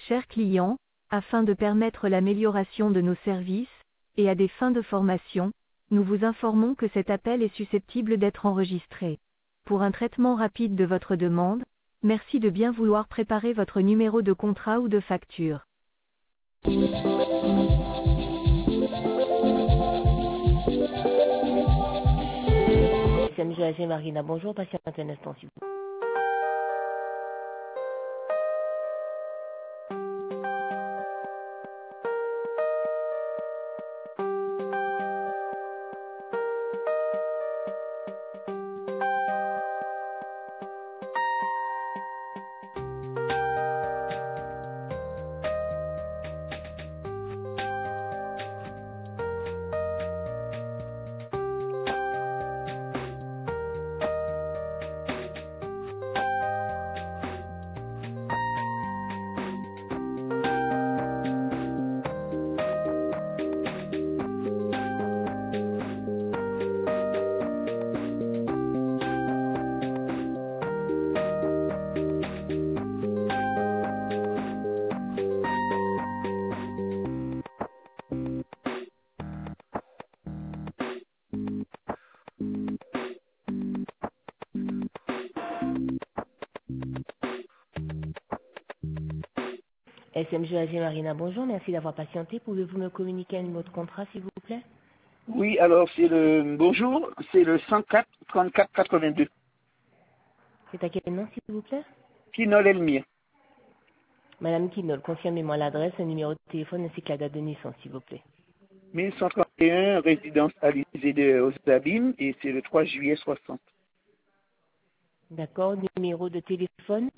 Chers clients, afin de permettre l'amélioration de nos services, et à des fins de formation, nous vous informons que cet appel est susceptible d'être enregistré. Pour un traitement rapide de votre demande, merci de bien vouloir préparer votre numéro de contrat ou de facture. SMGAG Marina, bonjour, patiente un instant s'il vous plaît. SMGAG Marina, bonjour, merci d'avoir patienté. Pouvez-vous me communiquer un numéro de contrat, s'il vous plaît? Oui, alors c'est le bonjour, c'est le 104 34 82. C'est à quel nom, s'il vous plaît? Kinol Elmire. Madame Kinol, confirmez-moi l'adresse, le numéro de téléphone ainsi que la date de naissance, s'il vous plaît. 1131, résidence Alizé aux Abîmes, et c'est le 3 juillet 60. D'accord, numéro de téléphone?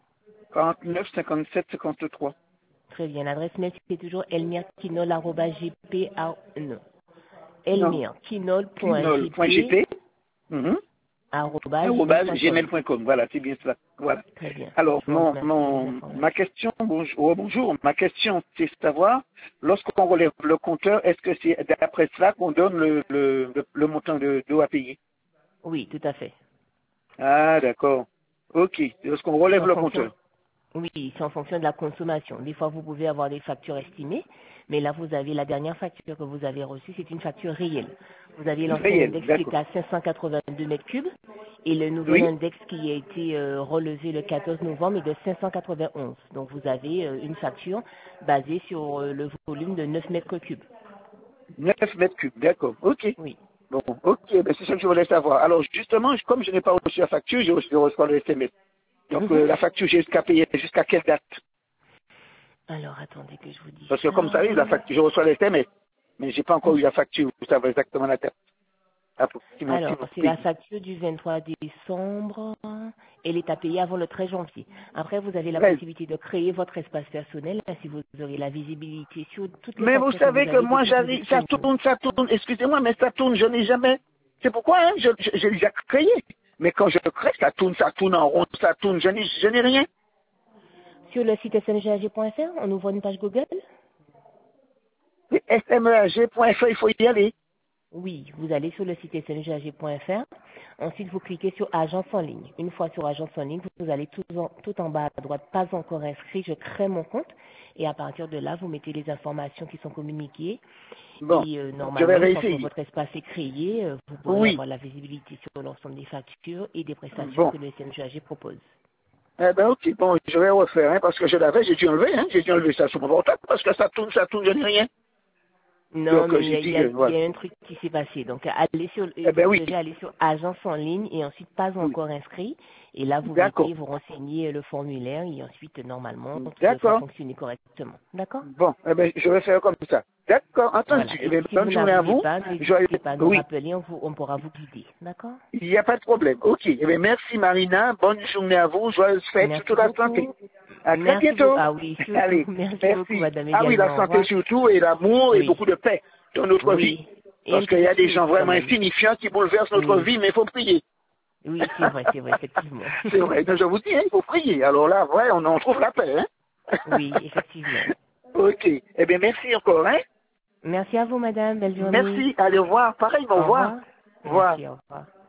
49 57 53. Très bien, l'adresse mail c'est toujours elmirekinol@gp. Non. Non, elmirekinol.gp. kinol.gp. arobase gmail.com. Voilà, c'est bien cela. Voilà. Très bien. Alors, Je vous remercie pour les informations. ma question, bonjour, ma question, c'est savoir, lorsqu'on relève le compteur, est-ce que c'est d'après cela qu'on donne le montant d'eau à payer? Oui, tout à fait. Ah, d'accord. Ok, lorsqu'on C'est relève en le fonction, compteur. oui, c'est en fonction de la consommation. Des fois, vous pouvez avoir des factures estimées, mais là, vous avez la dernière facture que vous avez reçue, c'est une facture réelle. Vous avez l'ancien Réel, index qui d'accord. était à 582 mètres cubes et le nouvel Oui, index qui a été relevé le 14 novembre est de 591. Donc, vous avez une facture basée sur le volume de 9 mètres cubes. 9 mètres cubes, d'accord. Ok. Oui. Bon, ok, ben c'est ça que je voulais savoir. Alors, justement, comme je n'ai pas reçu la facture, je reçois le SMS. Donc, la facture, j'ai jusqu'à payer jusqu'à quelle date? Alors, attendez que je vous dise Parce que ça. comme ça arrive, la facture, je reçois le SMS, mais j'ai pas encore eu la facture, vous savez exactement la date. Alors, c'est Oui. la facture du 23 décembre. Elle est à payer avant le 13 janvier. Après, vous avez la 13. possibilité de créer votre espace personnel si vous aurez la visibilité sur toutes les Mais vous factures que vous savez que avez moi, depuis que vous j'arrive, êtes chez nous. ça tourne, excusez-moi, mais ça tourne, je n'ai jamais. C'est pourquoi, hein, j'ai déjà créé. Mais quand je crée, ça tourne en rond, ça tourne, je n'ai rien. Sur le site smgag.fr, on ouvre une page Google. SMEAG.fr, il faut y aller. Oui, vous allez sur le site smgag.fr. Ensuite, vous cliquez sur Agence en ligne. Une fois sur Agence en ligne, vous allez tout en bas à droite, pas encore inscrit, je crée mon compte. Et à partir de là, vous mettez les informations qui sont communiquées. Bon, Et je vais normalement, une fois que réessayer. votre espace est créé, vous pourrez Oui, avoir la visibilité sur l'ensemble des factures et des prestations bon. que le SMGAG propose. Eh ben ok, bon, je vais refaire, hein, parce que je l'avais, j'ai dû enlever ça sur mon portable, parce que ça tourne, je n'ai rien. Non, Donc, mais j'ai dit, il voilà. y a un truc qui s'est passé. Donc, allez sur, Eh ben vous oui, devez aller sur Agence en ligne et ensuite pas oui. encore inscrit. Et là, vous D'accord. mettez, vous renseignez le formulaire et ensuite, normalement, tout devrait D'accord. fonctionner correctement. D'accord? Bon, eh ben, je vais faire comme ça. D'accord, Voilà. entendu. Eh Et bien, si bonne vous journée à n'arrivez vous. pas, n'hésitez pas à nous Oui, rappeler, on pourra vous guider. D'accord? il n'y a pas de problème. Ok, eh bien, merci Marina, bonne journée à vous, joyeuse fête, Merci surtout la santé. beaucoup. À très Merci beaucoup. bientôt. Ah oui, surtout. Allez, Merci beaucoup, merci. madame, Ah oui, la également. Au santé revoir. surtout, et l'amour, et Oui. beaucoup de paix dans notre vie. Oui. Et un Parce peu qu'il de y a des sueur gens aussi, quand vraiment même. insignifiants qui bouleversent notre Oui. vie, mais il faut prier. Oui, c'est vrai, effectivement. C'est vrai, donc je vous dis, hein, il faut prier. Alors là, ouais, on en trouve la paix. Hein. Oui, effectivement. Ok, eh bien, merci encore. Hein. Merci à vous, madame. Belle journée. Merci, allez, au revoir. Pareil, au Au revoir. revoir. Au revoir. Merci, au revoir.